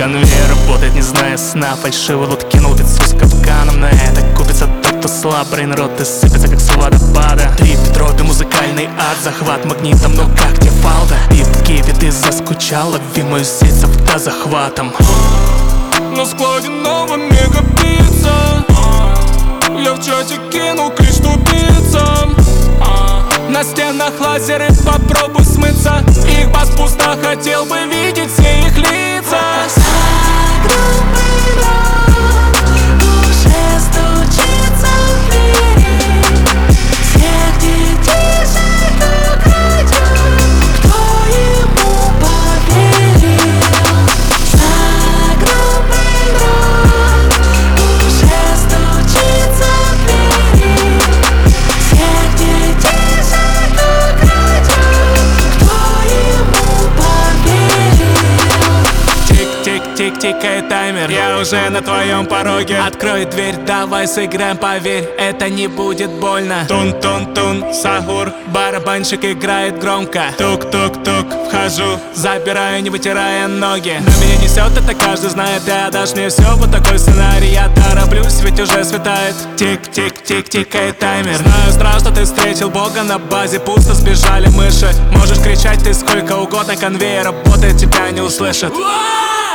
Конвейер работает, не зная сна. Фальшивый лут кинул пиццу с капканом. На это купится тот, кто слаб. Брейнрот и сыпется, как с водопада. Трип, дроби, музыкальный ад. Захват магнитом, но как тебе фалда? Пипки, ты заскучал, лови мою сеть с автозахватом. На складе новая мегапицца. Я в чате кинул клич тупицам. На стенах лазеры, попробуй смыться. Их бас пусто, хотел бы видеть все их лица. Уже стучится в двери. Всех детей жаль, как радио. Кто ему поверил? Загробный рот уже стучится в двери. Всех детей жаль, как радио. Кто ему поверил? Тик-тик-тик, тикает таймер. Я уже на твоем пороге. Открой дверь, давай сыграем, поверь, это не будет больно. Тун-тун-тун, сахур, барабанщик играет громко. Тук-тук-тук, вхожу, забираю, не вытирая ноги. На меня несет, это каждый знает. Ты отдашь мне все, вот такой сценарий. Я тороплюсь, ведь уже светает. Тик-тик-тик, тикает таймер. Знаю сразу, что ты встретил Бога. На базе пусто, сбежали мыши. Можешь кричать ты сколько угодно. Конвейер работает, тебя не услышат.